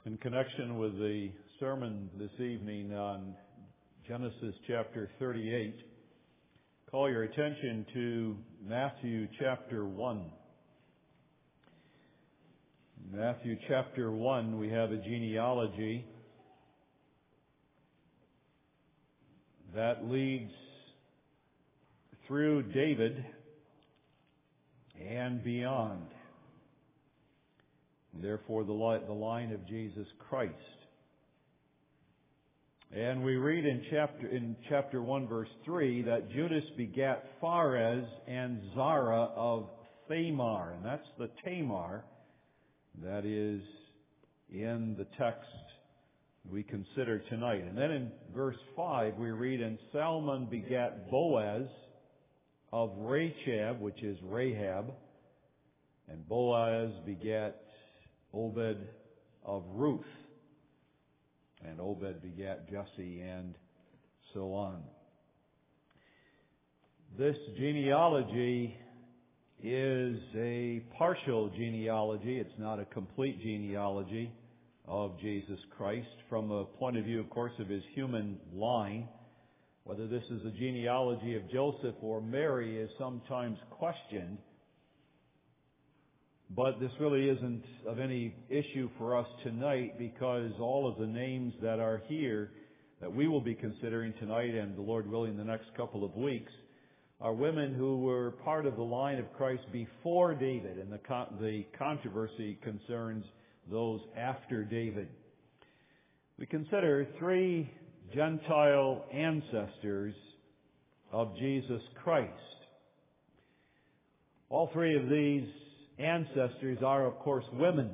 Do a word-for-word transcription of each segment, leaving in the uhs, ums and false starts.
In connection with the sermon this evening on Genesis chapter thirty-eight, call your attention to Matthew chapter one. In Matthew chapter one, we have a genealogy that leads through David and beyond. Therefore, the line of Jesus Christ. And we read in chapter in chapter one, verse three, that Judas begat Pharez and Zara of Thamar, and that's the Tamar that is in the text we consider tonight. And then in verse five, we read, and Salmon begat Boaz of Rachab, which is Rahab, and Boaz begat Obed of Ruth, and Obed begat Jesse, and so on. This genealogy is a partial genealogy. It's not a complete genealogy of Jesus Christ from a point of view, of course, of his human line. Whether this is a genealogy of Joseph or Mary is sometimes questioned. But this really isn't of any issue for us tonight, because all of the names that are here that we will be considering tonight and the Lord willing the next couple of weeks are women who were part of the line of Christ before David, and the con- the controversy concerns those after David. We consider three Gentile ancestors of Jesus Christ. All three of these ancestors are, of course, women.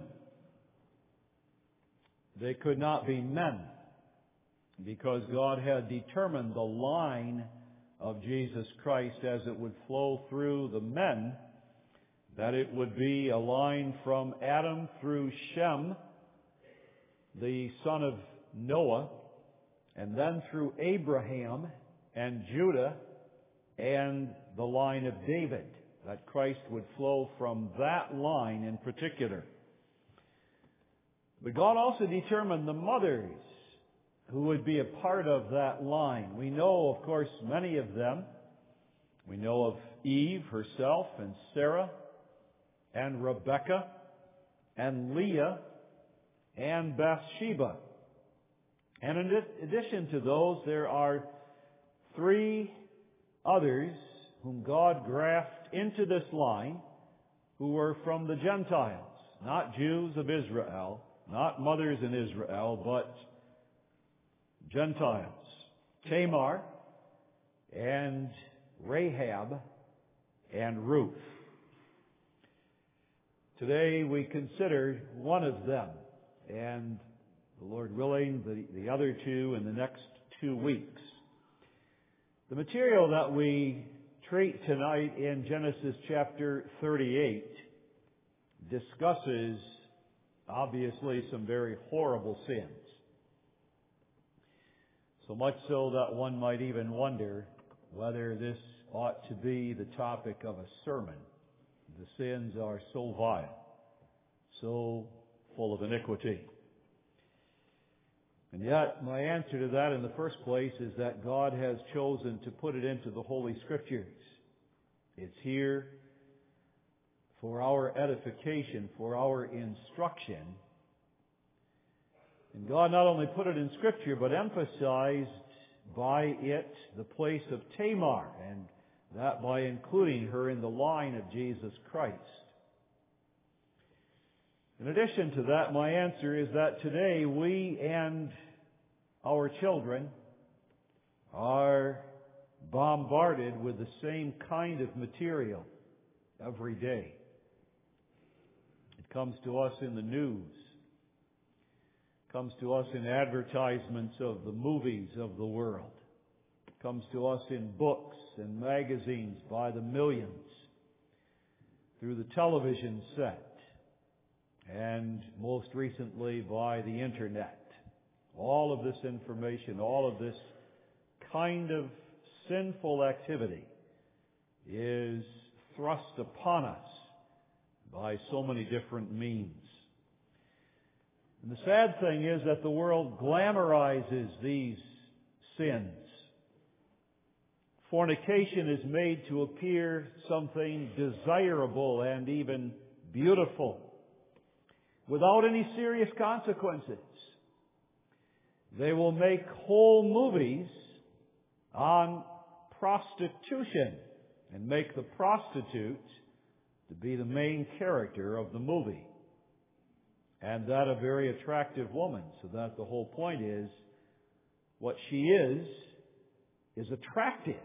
They could not be men, because God had determined the line of Jesus Christ as it would flow through the men, that it would be a line from Adam through Shem, the son of Noah, and then through Abraham and Judah and the line of David, that Christ would flow from that line in particular. But God also determined the mothers who would be a part of that line. We know, of course, many of them. We know of Eve herself, and Sarah, and Rebekah, and Leah, and Bathsheba. And in addition to those, there are three others whom God grafted into this line, who were from the Gentiles, not Jews of Israel, not mothers in Israel, but Gentiles. Tamar and Rahab and Ruth. Today we consider one of them, and the Lord willing, the, the other two in the next two weeks. The material that we treat tonight in Genesis chapter thirty-eight discusses, obviously, some very horrible sins. So much so that one might even wonder whether this ought to be the topic of a sermon. The sins are so vile, so full of iniquity. And yet, my answer to that in the first place is that God has chosen to put it into the Holy Scriptures. It's here for our edification, for our instruction. And God not only put it in Scripture, but emphasized by it the place of Tamar, and that by including her in the line of Jesus Christ. In addition to that, my answer is that today we and our children are bombarded with the same kind of material every day. It comes to us in the news. It comes to us in advertisements of the movies of the world. It comes to us in books and magazines by the millions, through the television set, and most recently by the internet. All of this information, all of this kind of sinful activity is thrust upon us by so many different means. And the sad thing is that the world glamorizes these sins. Fornication is made to appear something desirable and even beautiful, without any serious consequences. They will make whole movies on prostitution and make the prostitute to be the main character of the movie. And that a very attractive woman, so that the whole point is, what she is, is attractive.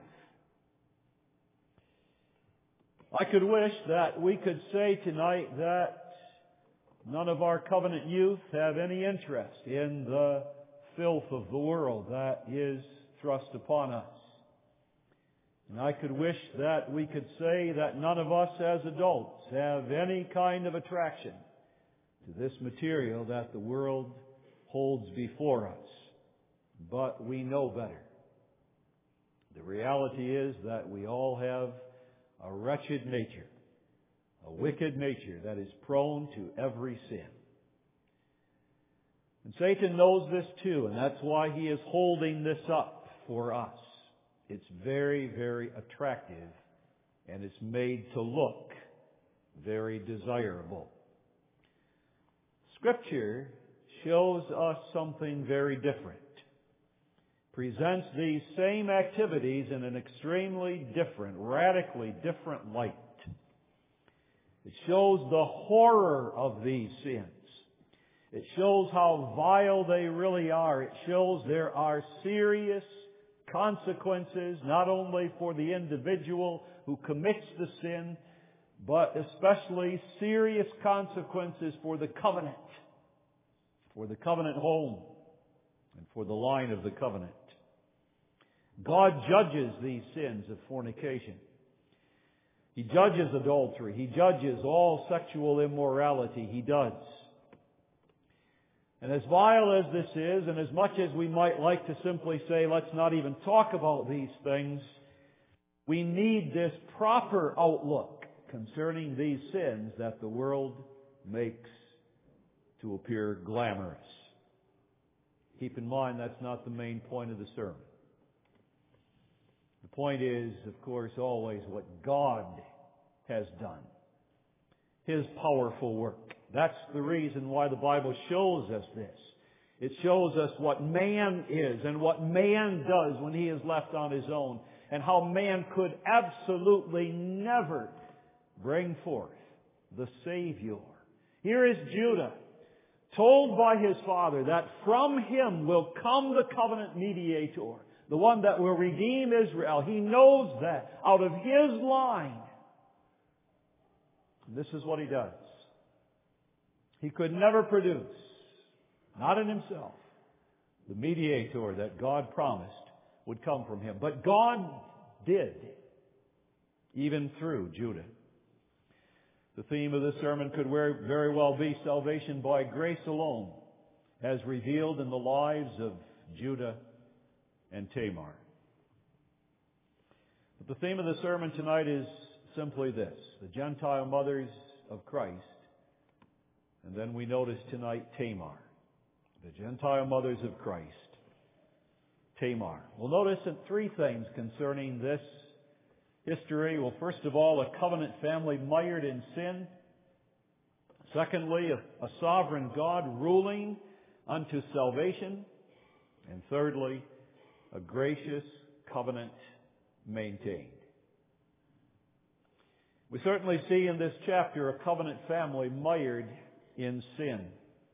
I could wish that we could say tonight that none of our covenant youth have any interest in the filth of the world that is thrust upon us. And I could wish that we could say that none of us as adults have any kind of attraction to this material that the world holds before us. But we know better. The reality is that we all have a wretched nature, a wicked nature that is prone to every sin. And Satan knows this too, and that's why he is holding this up for us. It's very, very attractive, and it's made to look very desirable. Scripture shows us something very different. Presents these same activities in an extremely different, radically different light. It shows the horror of these sins. It shows how vile they really are. It shows there are serious consequences, not only for the individual who commits the sin, but especially serious consequences for the covenant, for the covenant home, and for the line of the covenant. God judges these sins of fornication. He judges adultery. He judges all sexual immorality. He does. And as vile as this is, and as much as we might like to simply say, let's not even talk about these things, we need this proper outlook concerning these sins that the world makes to appear glamorous. Keep in mind, that's not the main point of the sermon. The point is, of course, always what God has done. His powerful work. That's the reason why the Bible shows us this. It shows us what man is and what man does when he is left on his own, and how man could absolutely never bring forth the Savior. Here is Judah, told by his father that from him will come the covenant mediator, the one that will redeem Israel. He knows that out of his line. This is what he does. He could never produce, not in himself, the mediator that God promised would come from him. But God did, even through Judah. The theme of this sermon could very well be salvation by grace alone, as revealed in the lives of Judah and Tamar. But the theme of the sermon tonight is simply this: the Gentile mothers of Christ. And then we notice tonight Tamar, the Gentile mothers of Christ. Tamar. We'll notice three things concerning this history. Well, first of all, a covenant family mired in sin. Secondly, a, a sovereign God ruling unto salvation. And thirdly, a gracious covenant maintained. We certainly see in this chapter a covenant family mired in sin.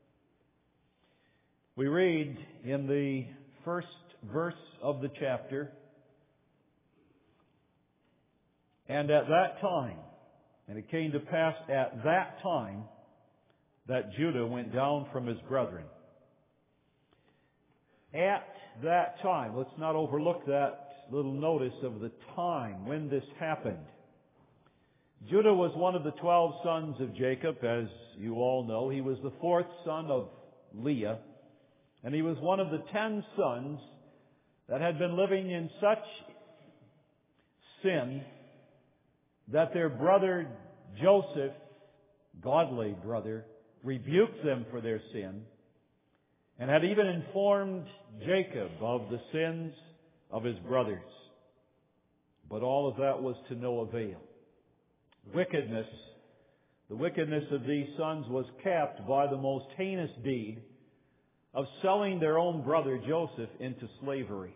We read in the first verse of the chapter, and at that time, and it came to pass at that time, that Judah went down from his brethren. At that time, let's not overlook that little notice of the time when this happened. Judah was one of the twelve sons of Jacob, as you all know. He was the fourth son of Leah, and he was one of the ten sons that had been living in such sin that their brother Joseph, godly brother, rebuked them for their sin and had even informed Jacob of the sins of his brothers. But all of that was to no avail. Wickedness, the wickedness of these sons was capped by the most heinous deed of selling their own brother Joseph into slavery.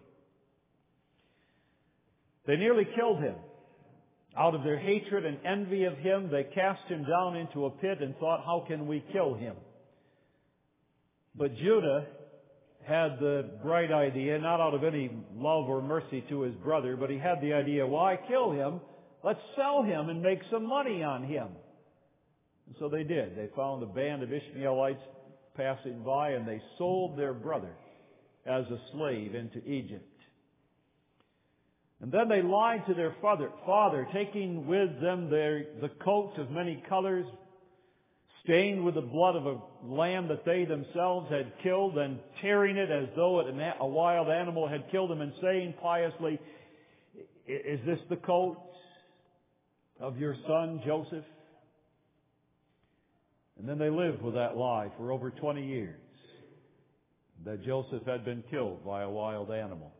They nearly killed him. Out of their hatred and envy of him, they cast him down into a pit and thought, how can we kill him? But Judah had the bright idea, not out of any love or mercy to his brother, but he had the idea, why kill him? Let's sell him and make some money on him. And so they did. They found a band of Ishmaelites passing by, and they sold their brother as a slave into Egypt. And then they lied to their father, father taking with them their, the coats of many colors, stained with the blood of a lamb that they themselves had killed, and tearing it as though it, a wild animal had killed him, and saying piously, is this the coat of your son Joseph? And then they lived with that lie for over twenty years, that Joseph had been killed by a wild animal.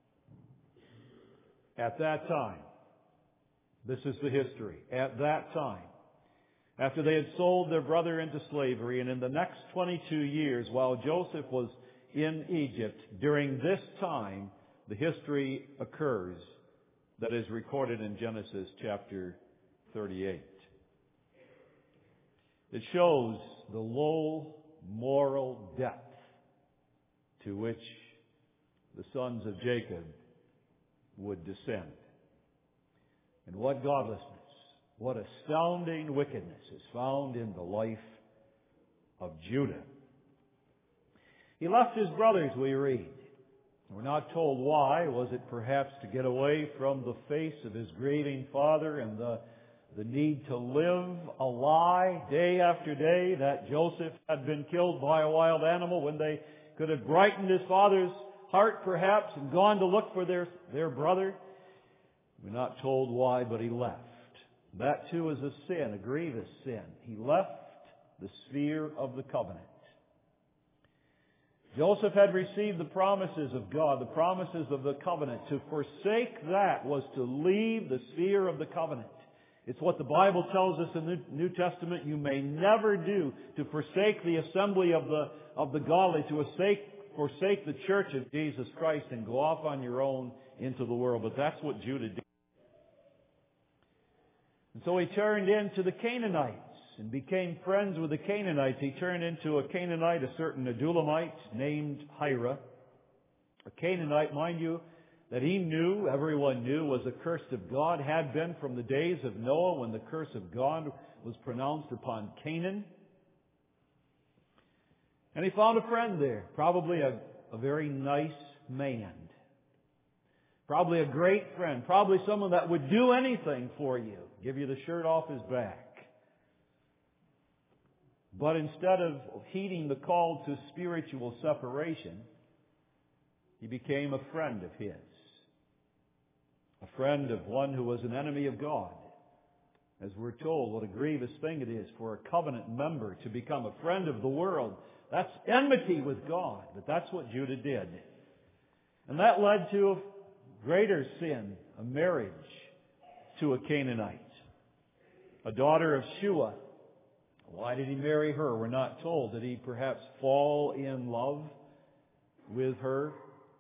At that time, this is the history, at that time, after they had sold their brother into slavery, and in the next twenty-two years, while Joseph was in Egypt, during this time, the history occurs that is recorded in Genesis chapter thirty-eight. It shows the low moral depth to which the sons of Jacob would descend. And what godlessness, what astounding wickedness is found in the life of Judah. He left his brothers, we read. We're not told why. Was it perhaps to get away from the face of his grieving father and the, the need to live a lie day after day that Joseph had been killed by a wild animal, when they could have brightened his father's heart perhaps and gone to look for their, their brother? We're not told why, but he left. That too is a sin, a grievous sin. He left the sphere of the covenant. Joseph had received the promises of God, the promises of the covenant. To forsake that was to leave the sphere of the covenant. It's what the Bible tells us in the New Testament you may never do, to forsake the assembly of the, of the godly, to forsake, forsake the church of Jesus Christ and go off on your own into the world. But that's what Judah did. And so he turned into the Canaanites and became friends with the Canaanites. He turned into a Canaanite, a certain Adulamite named Hira. A Canaanite, mind you, that he knew, everyone knew, was accursed of God, had been from the days of Noah when the curse of God was pronounced upon Canaan. And he found a friend there, probably a, a very nice man. Probably a great friend, probably someone that would do anything for you, give you the shirt off his back. But instead of heeding the call to spiritual separation, he became a friend of his. A friend of one who was an enemy of God. As we're told, what a grievous thing it is for a covenant member to become a friend of the world. That's enmity with God. But that's what Judah did. And that led to a greater sin, a marriage to a Canaanite, a daughter of Shua. Why did he marry her? We're not told. Did he perhaps fall in love with her?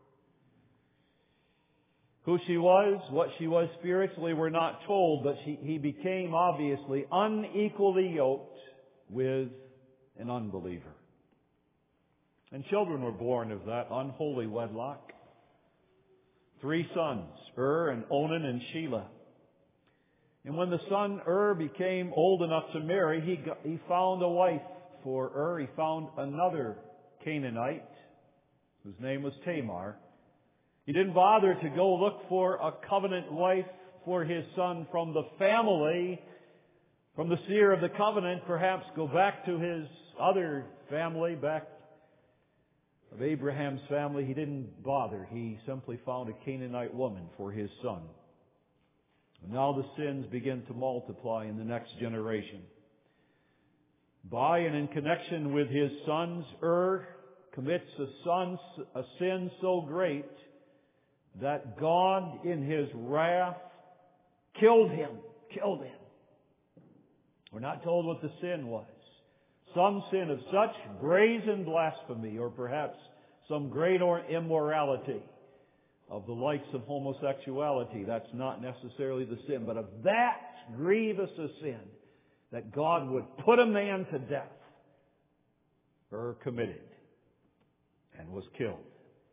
Who she was, what she was spiritually, we're not told, but she, he became obviously unequally yoked with an unbeliever. And children were born of that unholy wedlock. Three sons, Ur and Onan and Shelah. And when the son Ur became old enough to marry, he, got, he found a wife for Ur. He found another Canaanite, whose name was Tamar. He didn't bother to go look for a covenant wife for his son from the family, from the sphere of the covenant, perhaps go back to his other family, back of Abraham's family. He didn't bother. He simply found a Canaanite woman for his son. Now the sins begin to multiply in the next generation. By and in connection with his sons, Ur commits a, son, a sin so great that God, in His wrath, killed him. Killed him. We're not told what the sin was. Some sin of such brazen blasphemy, or perhaps some great or immorality of the likes of homosexuality. That's not necessarily the sin, but of that grievous a sin that God would put a man to death, or committed, and was killed.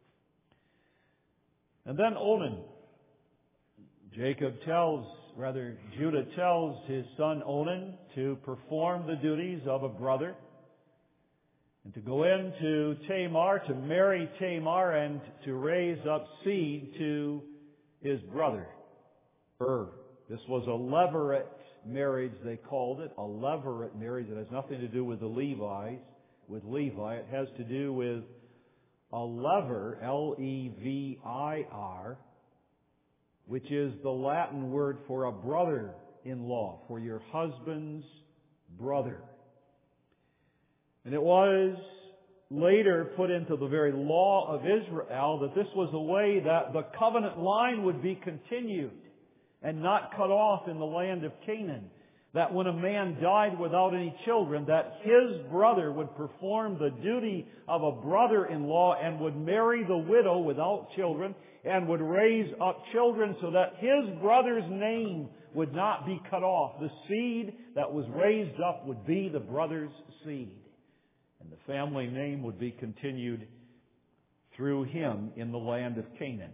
And then Onan. Jacob tells, rather, Judah tells his son Onan to perform the duties of a brother and to go into Tamar, to marry Tamar, and to raise up seed to his brother, Er. This was a levirate marriage, they called it. A levirate marriage. It has nothing to do with the Levites, with Levi. It has to do with a lever, L E V I R, which is the Latin word for a brother-in-law, for your husband's brother. And it was later put into the very law of Israel that this was a way that the covenant line would be continued and not cut off in the land of Canaan. That when a man died without any children, that his brother would perform the duty of a brother-in-law and would marry the widow without children and would raise up children so that his brother's name would not be cut off. The seed that was raised up would be the brother's seed. And the family name would be continued through him in the land of Canaan.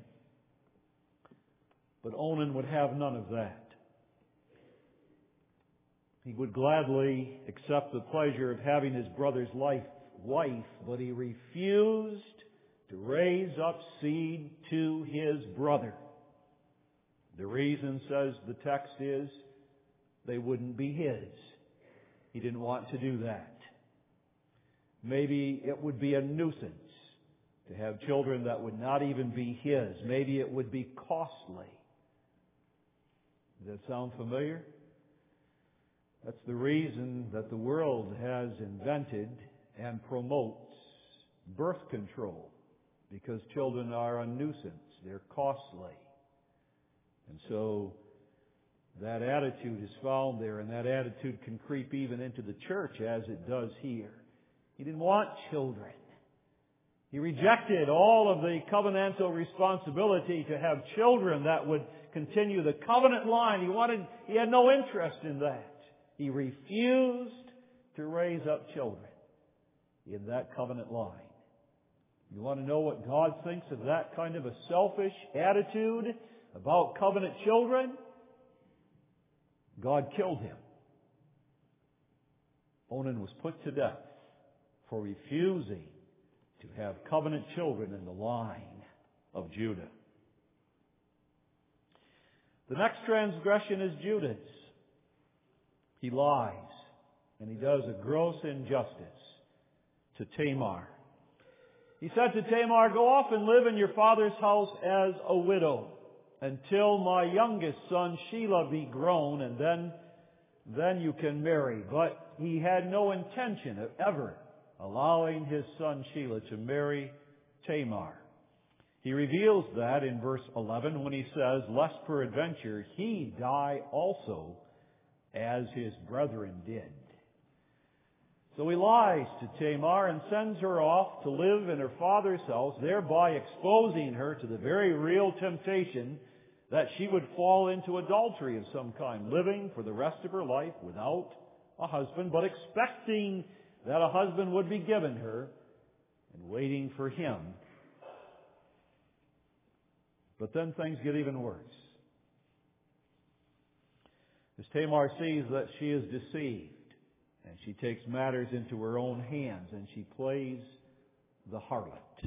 But Onan would have none of that. He would gladly accept the pleasure of having his brother's life, wife, but he refused to raise up seed to his brother. The reason, says the text, is they wouldn't be his. He didn't want to do that. Maybe it would be a nuisance to have children that would not even be his. Maybe it would be costly. Does that sound familiar? That's the reason that the world has invented and promotes birth control, because children are a nuisance. They're costly. And so that attitude is found there, and that attitude can creep even into the church as it does here. He didn't want children. He rejected all of the covenantal responsibility to have children that would continue the covenant line. He wanted, he had no interest in that. He refused to raise up children in that covenant line. You want to know what God thinks of that kind of a selfish attitude about covenant children? God killed him. Onan was put to death for refusing to have covenant children in the line of Judah. The next transgression is Judah's. He lies, and he does a gross injustice to Tamar. He said to Tamar, "Go off and live in your father's house as a widow until my youngest son Shelah be grown, and then, then you can marry." But he had no intention of ever allowing his son Shelah to marry Tamar. He reveals that in verse eleven when he says, "Lest peradventure he die also, as his brethren did." So he lies to Tamar and sends her off to live in her father's house, thereby exposing her to the very real temptation that she would fall into adultery of some kind, living for the rest of her life without a husband, but expecting that a husband would be given her and waiting for him. But then things get even worse. As Tamar sees that she is deceived, and she takes matters into her own hands, and she plays the harlot.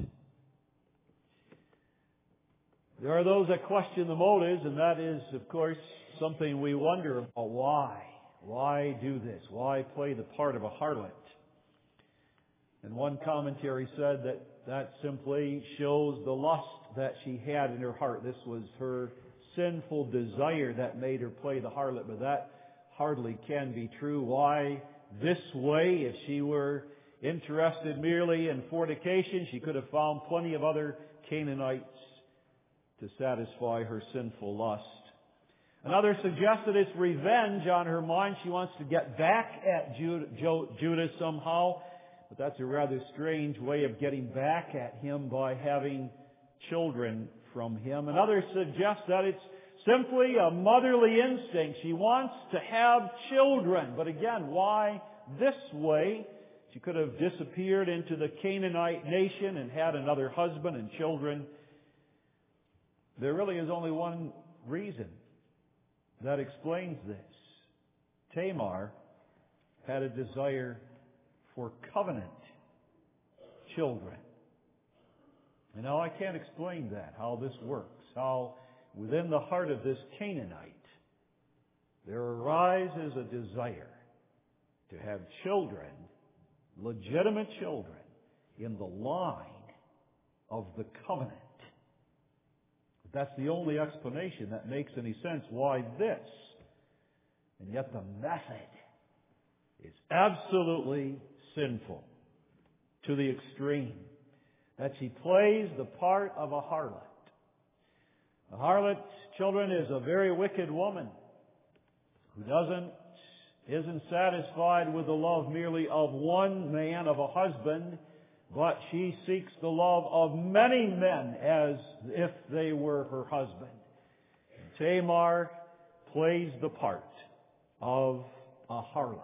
There are those that question the motives, and that is, of course, something we wonder about. Why? Why do this? Why play the part of a harlot? And one commentary said that that simply shows the lust that she had in her heart. This was her sinful desire that made her play the harlot, but that hardly can be true. Why this way? If she were interested merely in fornication, she could have found plenty of other Canaanites to satisfy her sinful lust. Another suggests that it's revenge on her mind. She wants to get back at Judah somehow. But that's a rather strange way of getting back at him, by having children from him. Another suggests that it's simply a motherly instinct. She wants to have children. But again, why this way? She could have disappeared into the Canaanite nation and had another husband and children. There really is only one reason that explains this. Tamar had a desire for covenant children. And now I can't explain that, how this works, how within the heart of this Canaanite there arises a desire to have children, legitimate children, in the line of the covenant. That's the only explanation that makes any sense. Why this? And yet the method is absolutely sinful to the extreme, that she plays the part of a harlot. A harlot, children, is a very wicked woman who doesn't, isn't satisfied with the love merely of one man, of a husband, but she seeks the love of many men as if they were her husband. Tamar plays the part of a harlot.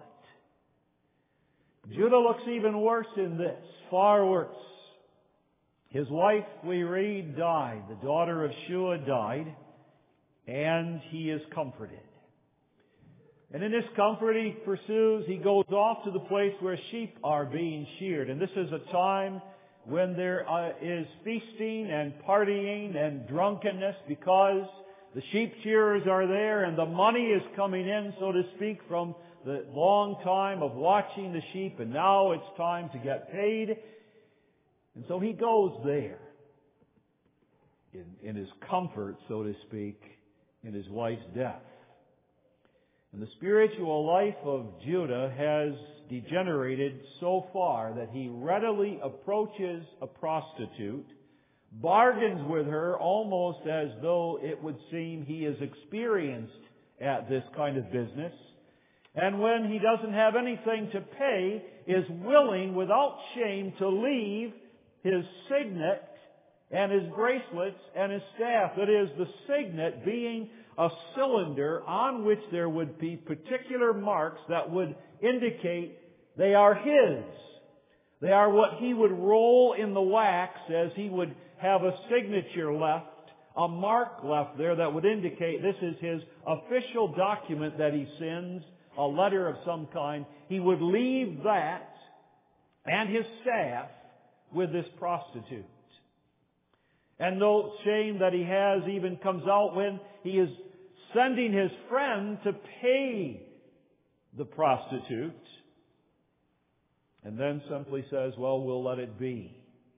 Judah looks even worse in this, far worse. His wife, we read, died. The daughter of Shua died, and he is comforted. And in this comfort he pursues, he goes off to the place where sheep are being sheared. And this is a time when there uh, is feasting and partying and drunkenness, because the sheep shearers are there and the money is coming in, so to speak, from the long time of watching the sheep, and now it's time to get paid. And so he goes there in, in his comfort, so to speak, in his wife's death. And the spiritual life of Judah has degenerated so far that he readily approaches a prostitute, bargains with her almost as though it would seem he is experienced at this kind of business, and when he doesn't have anything to pay, is willing without shame to leave his signet and his bracelets and his staff. That is, the signet being a cylinder on which there would be particular marks that would indicate they are his. They are what he would roll in the wax as he would have a signature left, a mark left there that would indicate this is his official document that he sends, a letter of some kind. He would leave that and his staff with this prostitute. And no shame that he has even comes out when he is sending his friend to pay the prostitute, and then simply says, well, we'll let it be.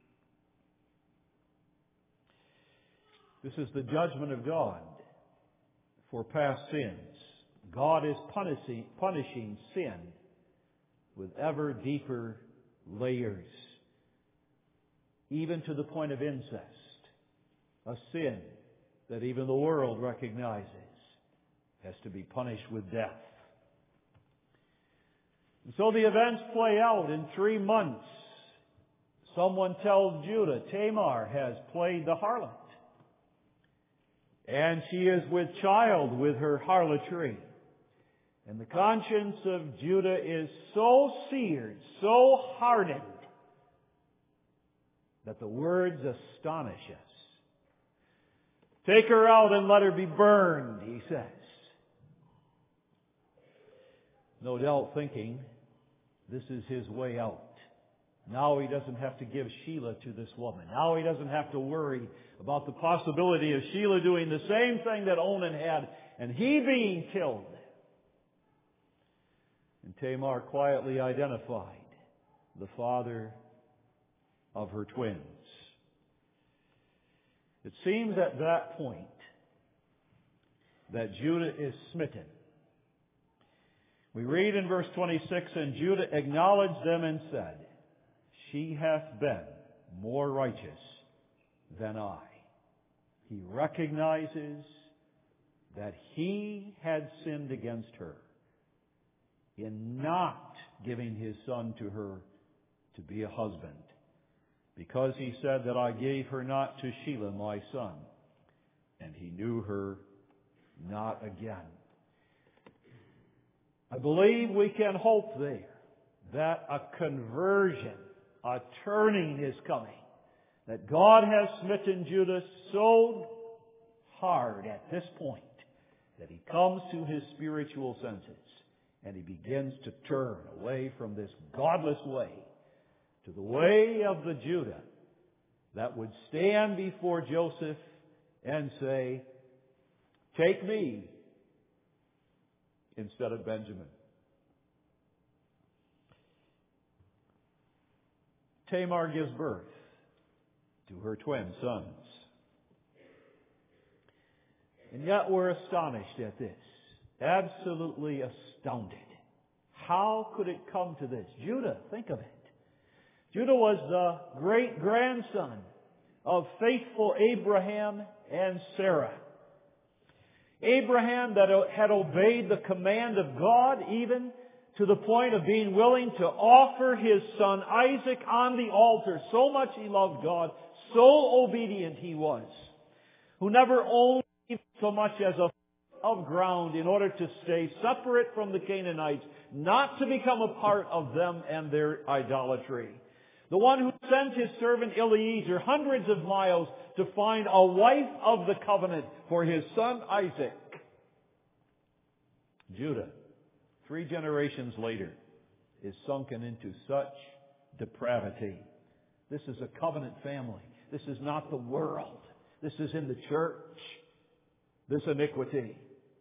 This is the judgment of God for past sins. God is punishing, punishing sin with ever deeper layers, even to the point of incest, a sin that even the world recognizes has to be punished with death. And so the events play out in three months. Someone tells Judah, Tamar has played the harlot, and she is with child with her harlotry. And the conscience of Judah is so seared, so hardened, that the words astonish us. Take her out and let her be burned, he says. No doubt thinking this is his way out. Now he doesn't have to give Sheila to this woman. Now he doesn't have to worry about the possibility of Sheila doing the same thing that Onan had and he being killed. And Tamar quietly identified the father of her twins. It seems at that point that Judah is smitten. We read in verse twenty-six, and Judah acknowledged them and said, she hath been more righteous than I. He recognizes that he had sinned against her in not giving his son to her to be a husband, because he said that I gave her not to Shelah my son, and he knew her not again. I believe we can hope there that a conversion, a turning is coming, that God has smitten Judah so hard at this point that he comes to his spiritual senses and he begins to turn away from this godless way to the way of the Judah that would stand before Joseph and say, take me instead of Benjamin. Tamar gives birth to her twin sons. And yet we're astonished at this. Absolutely astounded. How could it come to this? Judah, think of it. Judah was the great-grandson of faithful Abraham and Sarah. Abraham that had obeyed the command of God even to the point of being willing to offer his son Isaac on the altar. So much he loved God, so obedient he was, who never owned so much as a foot of ground in order to stay separate from the Canaanites, not to become a part of them and their idolatry. The one who sent his servant Eliezer hundreds of miles to find a wife of the covenant for his son Isaac. Judah, three generations later, is sunken into such depravity. This is a covenant family. This is not the world. This is in the church. This iniquity.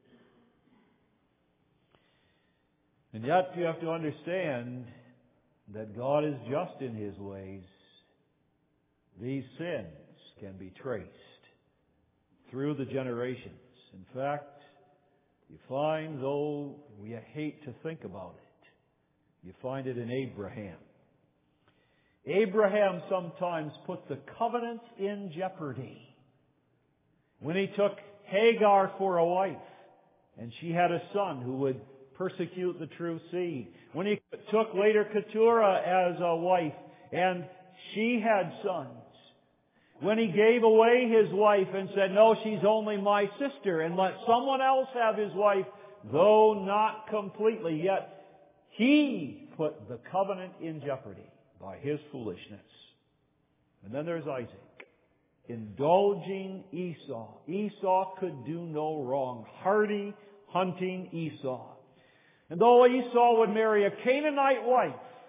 And yet you have to understand that God is just in His ways. These sins can be traced through the generations. In fact, you find, though we hate to think about it, you find it in Abraham. Abraham sometimes put the covenant in jeopardy when he took Hagar for a wife, and she had a son who would persecute the true seed. When he took later Keturah as a wife, and she had sons. When he gave away his wife and said, no, she's only my sister, and let someone else have his wife, though not completely, yet he put the covenant in jeopardy by his foolishness. And then there's Isaac, indulging Esau. Esau could do no wrong. Hardy, hunting Esau. And though Esau would marry a Canaanite wife,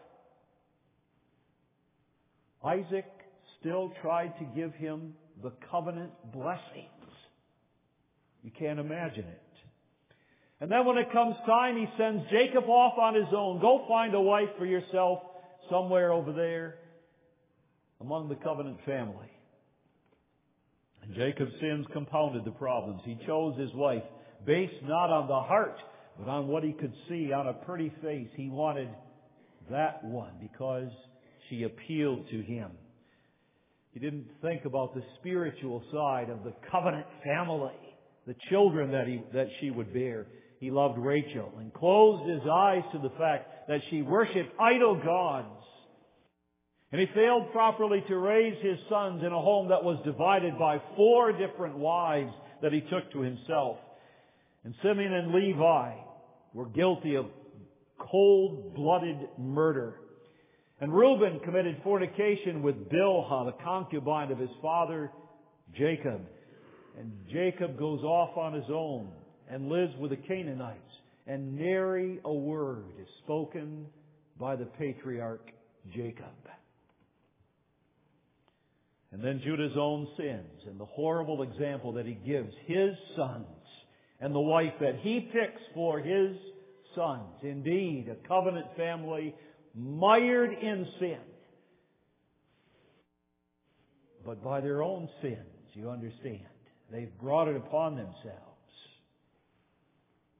Isaac still tried to give him the covenant blessings. You can't imagine it. And then when it comes time, he sends Jacob off on his own. Go find a wife for yourself somewhere over there among the covenant family. And Jacob's sins compounded the problems. He chose his wife based not on the heart, but on what he could see on a pretty face. He wanted that one because she appealed to him. He didn't think about the spiritual side of the covenant family, the children that he that she would bear. He loved Rachel and closed his eyes to the fact that she worshipped idol gods. And he failed properly to raise his sons in a home that was divided by four different wives that he took to himself. And Simeon and Levi were guilty of cold-blooded murder. And Reuben committed fornication with Bilhah, the concubine of his father Jacob. And Jacob goes off on his own and lives with the Canaanites. And nary a word is spoken by the patriarch Jacob. And then Judah's own sins and the horrible example that he gives his sons and the wife that he picks for his sons. Indeed, a covenant family mired in sin. But by their own sins, you understand, they've brought it upon themselves.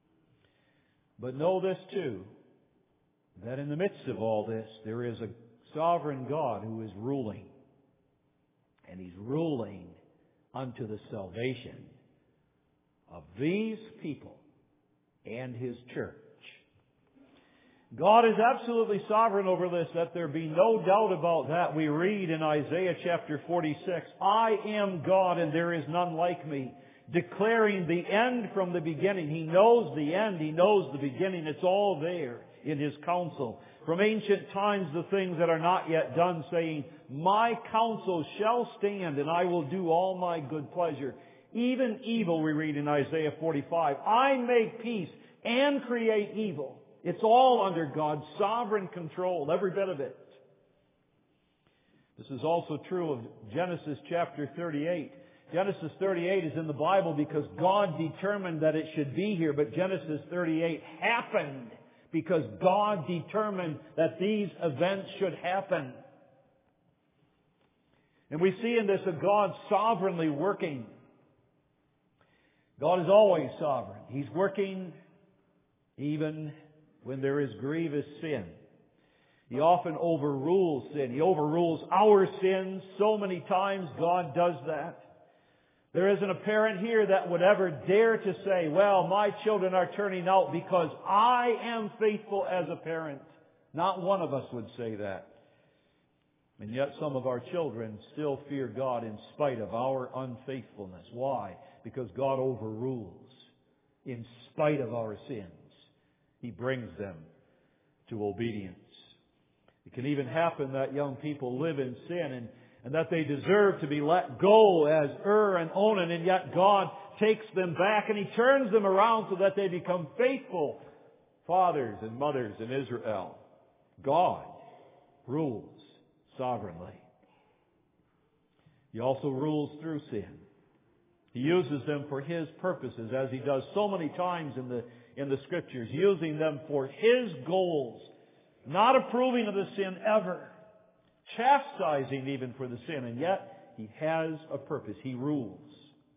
But know this too, that in the midst of all this, there is a sovereign God who is ruling. And He's ruling unto the salvation of these people and His church. God is absolutely sovereign over this, that there be no doubt about that. We read in Isaiah chapter forty-six, I am God and there is none like me, declaring the end from the beginning. He knows the end, He knows the beginning. It's all there in His counsel. From ancient times the things that are not yet done, saying, my counsel shall stand and I will do all my good pleasure. Even evil, we read in Isaiah forty-five, I make peace and create evil. It's all under God's sovereign control, every bit of it. This is also true of Genesis chapter thirty-eight. Genesis thirty-eight is in the Bible because God determined that it should be here, but Genesis thirty-eight happened because God determined that these events should happen. And we see in this a God sovereignly working. God is always sovereign. He's working even when there is grievous sin. He often overrules sin. He overrules our sins. So many times God does that. There isn't a parent here that would ever dare to say, well, my children are turning out because I am faithful as a parent. Not one of us would say that. And yet some of our children still fear God in spite of our unfaithfulness. Why? Because God overrules in spite of our sins. He brings them to obedience. It can even happen that young people live in sin and, and that they deserve to be let go as Ur and Onan, and yet God takes them back and He turns them around so that they become faithful fathers and mothers in Israel. God rules sovereignly. He also rules through sin. He uses them for His purposes, as He does so many times in the in the Scriptures, using them for His goals, not approving of the sin ever, chastising even for the sin, and yet He has a purpose. He rules.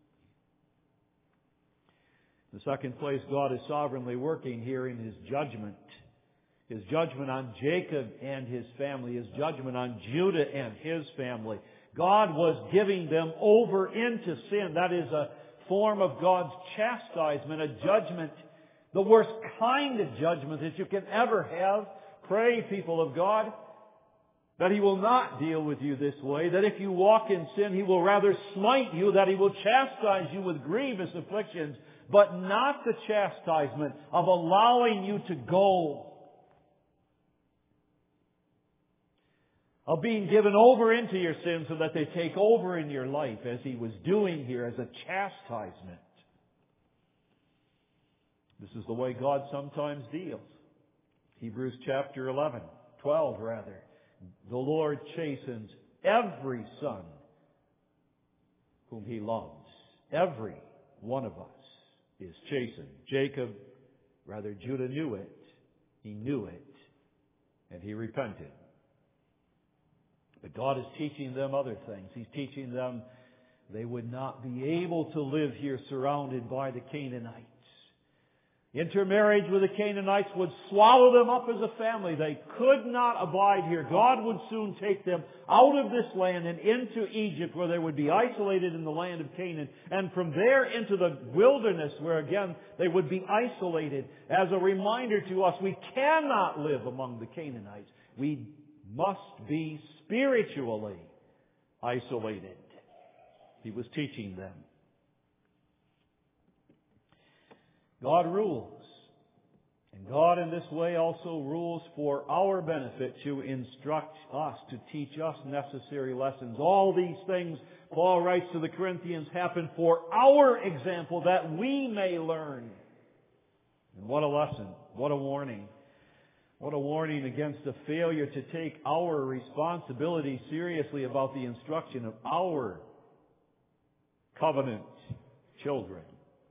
In the second place, God is sovereignly working here in His judgment. His judgment on Jacob and his family, His judgment on Judah and his family. God was giving them over into sin. That is a form of God's chastisement, a judgment, the worst kind of judgment that you can ever have. Pray, people of God, that He will not deal with you this way, that if you walk in sin, He will rather smite you, that He will chastise you with grievous afflictions, but not the chastisement of allowing you to go, of being given over into your sins so that they take over in your life, as He was doing here as a chastisement. This is the way God sometimes deals. Hebrews chapter eleven, twelve rather. The Lord chastens every son whom He loves. Every one of us is chastened. Jacob, rather Judah knew it. He knew it. And he repented. But God is teaching them other things. He's teaching them they would not be able to live here surrounded by the Canaanites. Intermarriage with the Canaanites would swallow them up as a family. They could not abide here. God would soon take them out of this land and into Egypt, where they would be isolated in the land of Canaan, and from there into the wilderness, where again they would be isolated. As a reminder to us, we cannot live among the Canaanites. We must be spiritually isolated. He was teaching them. God rules. And God in this way also rules for our benefit, to instruct us, to teach us necessary lessons. All these things, Paul writes to the Corinthians, happen for our example, that we may learn. And what a lesson. What a warning. What a warning against the failure to take our responsibility seriously about the instruction of our covenant children.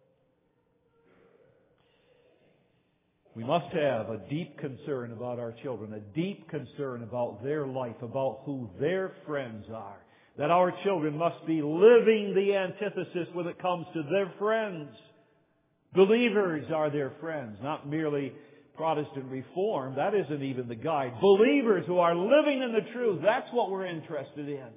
We must have a deep concern about our children, a deep concern about their life, about who their friends are. That our children must be living the antithesis when it comes to their friends. Believers are their friends, not merely Protestant Reformed, that isn't even the guide. Believers who are living in the truth, that's what we're interested in.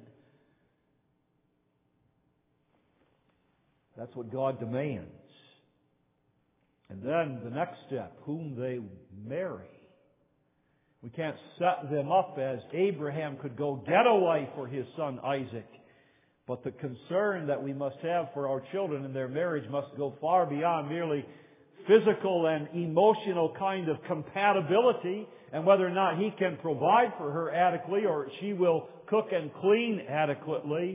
That's what God demands. And then the next step, whom they marry. We can't set them up as Abraham could go get a wife for his son Isaac. But the concern that we must have for our children in their marriage must go far beyond merely physical and emotional kind of compatibility, and whether or not he can provide for her adequately or she will cook and clean adequately,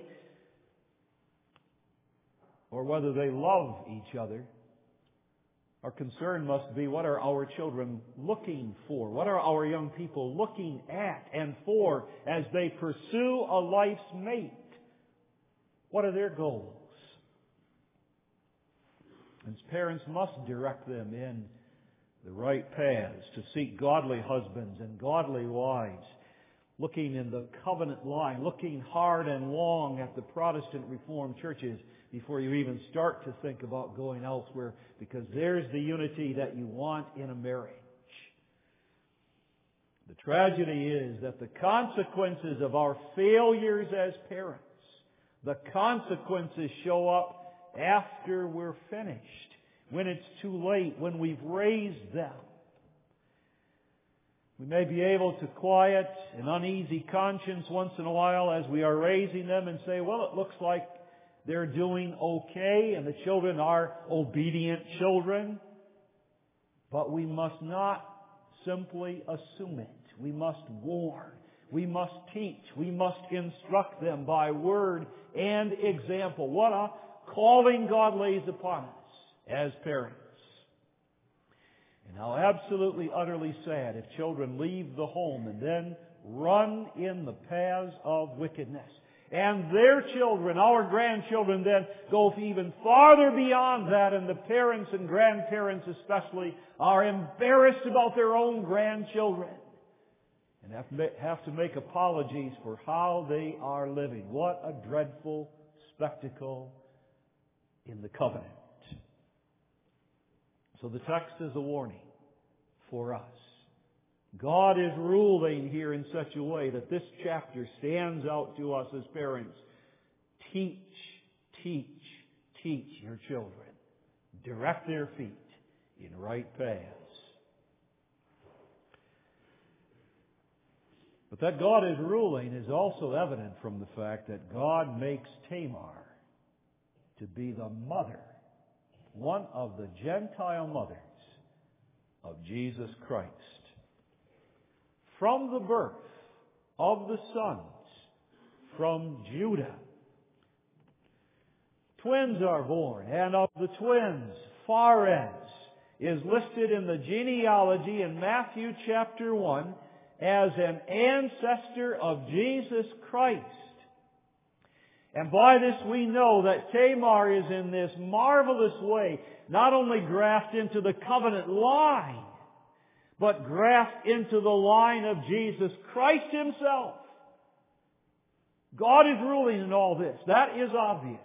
or whether they love each other. Our concern must be, what are our children looking for? What are our young people looking at and for as they pursue a life's mate? What are their goals? And parents must direct them in the right paths to seek godly husbands and godly wives, looking in the covenant line, looking hard and long at the Protestant Reformed churches before you even start to think about going elsewhere, because there's the unity that you want in a marriage. The tragedy is that the consequences of our failures as parents, the consequences show up after we're finished, when it's too late, when we've raised them. We may be able to quiet an uneasy conscience once in a while as we are raising them and say, well, it looks like they're doing okay and the children are obedient children. But we must not simply assume it. We must warn. We must teach. We must instruct them by word and example. What a calling God lays upon us as parents. And how absolutely, utterly sad if children leave the home and then run in the paths of wickedness. And their children, our grandchildren, then go even farther beyond that, and the parents and grandparents especially are embarrassed about their own grandchildren and have to make, have to make apologies for how they are living. What a dreadful spectacle in the covenant. So the text is a warning for us. God is ruling here in such a way that this chapter stands out to us as parents. Teach, teach, teach your children. Direct their feet in right paths. But that God is ruling is also evident from the fact that God makes Tamar to be the mother, one of the Gentile mothers of Jesus Christ. From the birth of the sons from Judah, twins are born, and of the twins, Pharez is listed in the genealogy in Matthew chapter one as an ancestor of Jesus Christ. And by this we know that Tamar is in this marvelous way not only grafted into the covenant line, but grafted into the line of Jesus Christ Himself. God is ruling in all this. That is obvious.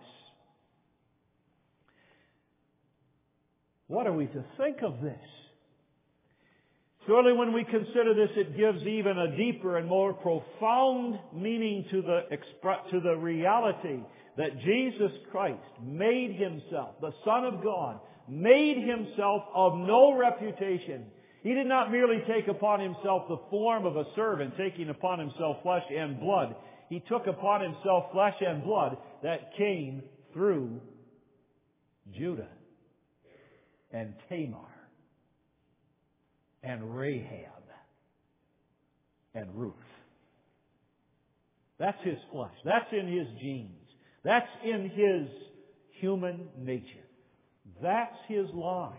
What are we to think of this? Surely when we consider this, it gives even a deeper and more profound meaning to the expre- to the reality that Jesus Christ made Himself, the Son of God, made Himself of no reputation. He did not merely take upon Himself the form of a servant, taking upon Himself flesh and blood. He took upon Himself flesh and blood that came through Judah and Tamar and Rahab and Ruth. That's His flesh. That's in His genes. That's in His human nature. That's His line.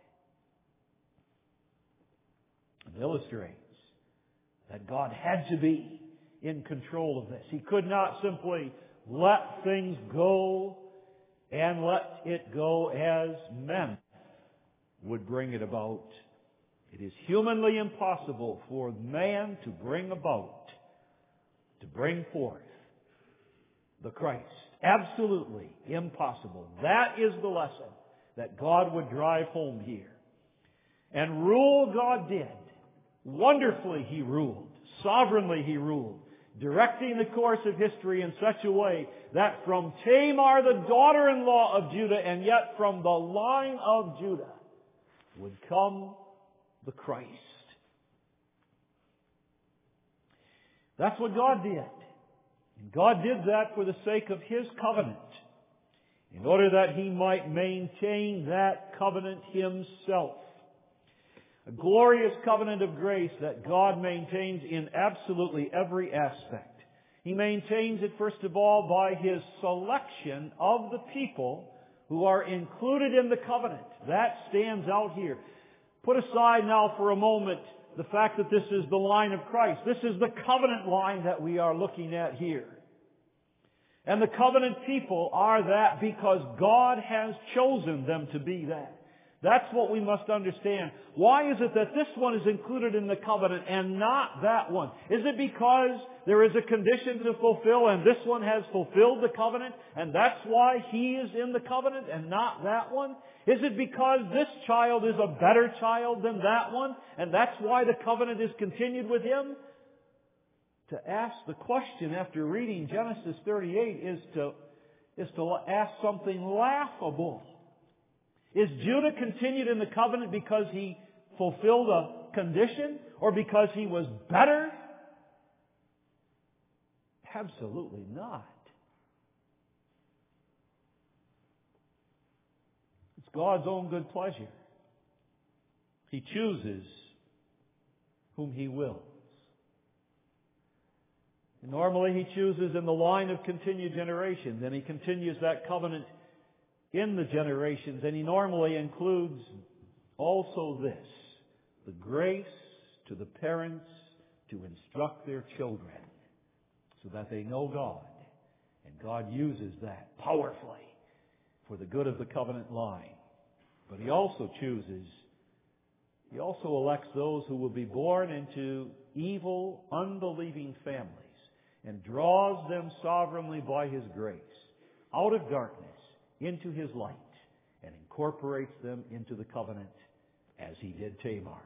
It illustrates that God had to be in control of this. He could not simply let things go and let it go as men would bring it about. It is humanly impossible for man to bring about, to bring forth the Christ. Absolutely impossible. That is the lesson that God would drive home here. And rule God did. Wonderfully He ruled. Sovereignly He ruled. Directing the course of history in such a way that from Tamar, the daughter-in-law of Judah, and yet from the line of Judah, would come the Christ. That's what God did. And God did that for the sake of His covenant, in order that He might maintain that covenant Himself. A glorious covenant of grace that God maintains in absolutely every aspect. He maintains it, first of all, by His selection of the people who are included in the covenant. That stands out here. Put aside now for a moment the fact that this is the line of Christ. This is the covenant line that we are looking at here. And the covenant people are that because God has chosen them to be that. That's what we must understand. Why is it that this one is included in the covenant and not that one? Is it because there is a condition to fulfill and this one has fulfilled the covenant and that's why he is in the covenant and not that one? Is it because this child is a better child than that one and that's why the covenant is continued with him? To ask the question after reading Genesis thirty-eight is to, is to ask something laughable. Is Judah continued in the covenant because he fulfilled a condition or because he was better? Absolutely not. It's God's own good pleasure. He chooses whom He wills. And normally He chooses in the line of continued generations, and He continues that covenant in the generations, and He normally includes also this, the grace to the parents to instruct their children so that they know God. And God uses that powerfully for the good of the covenant line. But He also chooses, He also elects those who will be born into evil, unbelieving families and draws them sovereignly by His grace out of darkness into His light and incorporates them into the covenant as He did Tamar.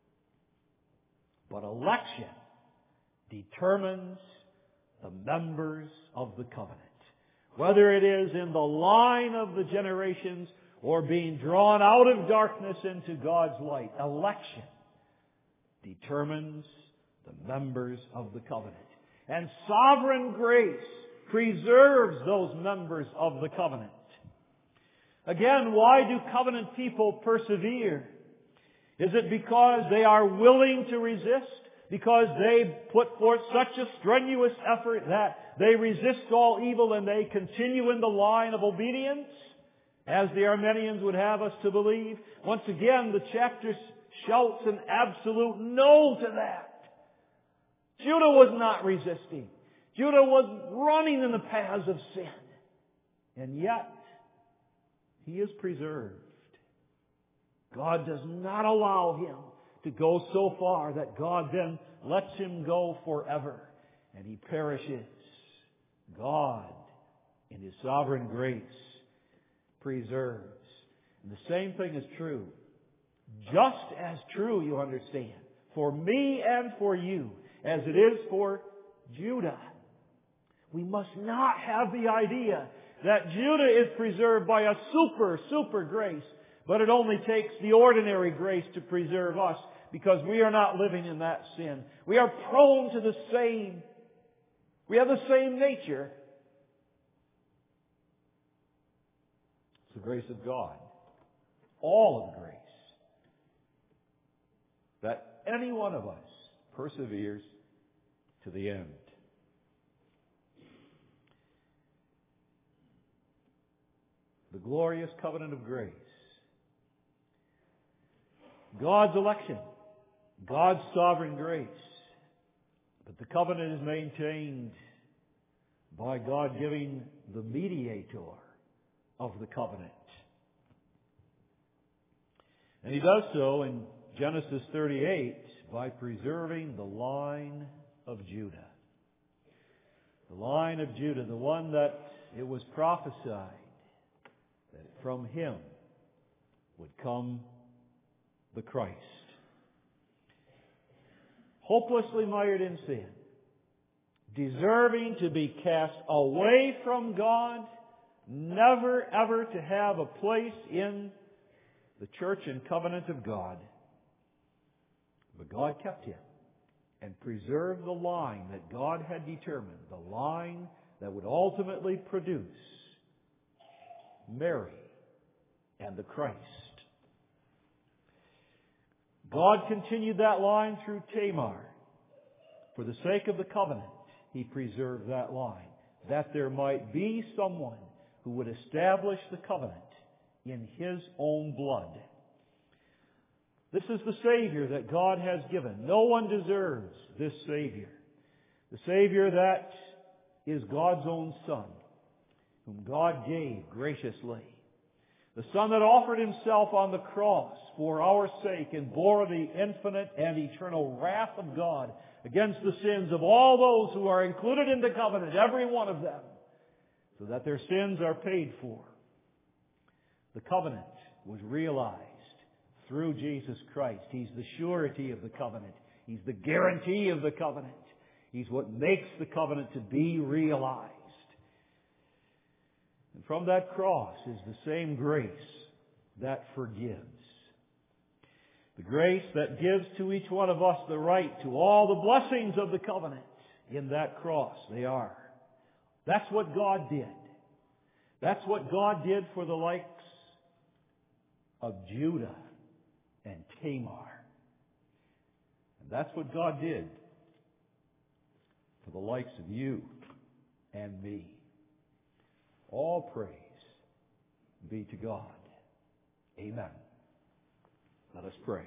But election determines the members of the covenant. Whether it is in the line of the generations or being drawn out of darkness into God's light, election determines the members of the covenant. And sovereign grace preserves those members of the covenant. Again, why do covenant people persevere? Is it because they are willing to resist? Because they put forth such a strenuous effort that they resist all evil and they continue in the line of obedience? As the Arminians would have us to believe. Once again, the chapter shouts an absolute no to that. Judah was not resisting. Judah was running in the paths of sin. And yet, he is preserved. God does not allow him to go so far that God then lets him go forever and he perishes. God, in His sovereign grace, preserves. And the same thing is true, just as true, you understand, for me and for you, as it is for Judah. We must not have the idea that Judah is preserved by a super, super grace, but it only takes the ordinary grace to preserve us because we are not living in that sin. We are prone to the same. We have the same nature. It's the grace of God. All of grace. That any one of us perseveres to the end. The glorious covenant of grace. God's election. God's sovereign grace. But the covenant is maintained by God giving the mediator of the covenant. And He does so in Genesis thirty-eight by preserving the line of Judah. The line of Judah, the one that it was prophesied that from him would come the Christ. Hopelessly mired in sin, deserving to be cast away from God, never ever to have a place in the church and covenant of God. But God kept him and preserved the line that God had determined, the line that would ultimately produce Mary and the Christ. God continued that line through Tamar. For the sake of the covenant, He preserved that line, that there might be someone who would establish the covenant in His own blood. This is the Savior that God has given. No one deserves this Savior. The Savior that is God's own Son, whom God gave graciously. The Son that offered Himself on the cross for our sake and bore the infinite and eternal wrath of God against the sins of all those who are included in the covenant, every one of them, so that their sins are paid for. The covenant was realized through Jesus Christ. He's the surety of the covenant. He's the guarantee of the covenant. He's what makes the covenant to be realized. And from that cross is the same grace that forgives. The grace that gives to each one of us the right to all the blessings of the covenant. In that cross they are. That's what God did. That's what God did for the likes of Judah and Tamar. And that's what God did for the likes of you and me. All praise be to God. Amen. Let us pray.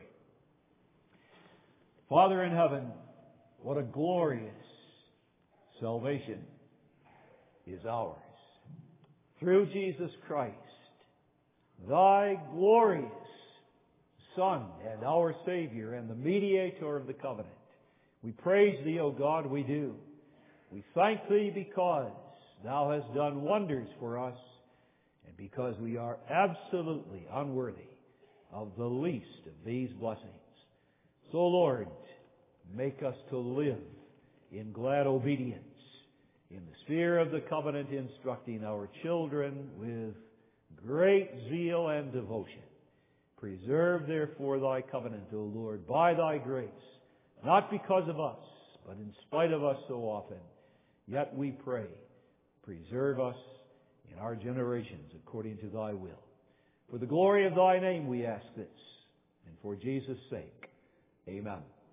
Father in heaven, what a glorious salvation is ours. Through Jesus Christ, Thy glorious Son and our Savior and the mediator of the covenant. We praise Thee, O God, we do. We thank Thee because Thou hast done wonders for us, and because we are absolutely unworthy of the least of these blessings. So, Lord, make us to live in glad obedience in the sphere of the covenant, instructing our children with great zeal and devotion. Preserve, therefore, Thy covenant, O Lord, by Thy grace, not because of us, but in spite of us so often. Yet we pray, preserve us in our generations according to Thy will. For the glory of Thy name we ask this, and for Jesus' sake, amen.